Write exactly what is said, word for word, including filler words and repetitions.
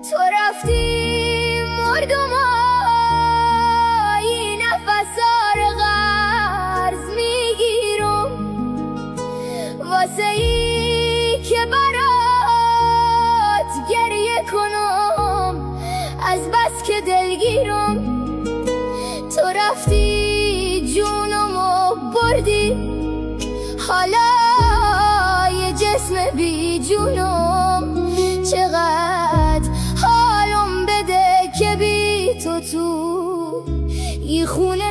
تو رفتی مردمایی نفسار قرض میگیرم واسه ای که برات گریه کنم از بس که دلگیرم. تو رفتی جونمو بردی حالا یه جسم بی جونم. چقدر حالم بده که بی تو تو یه خونه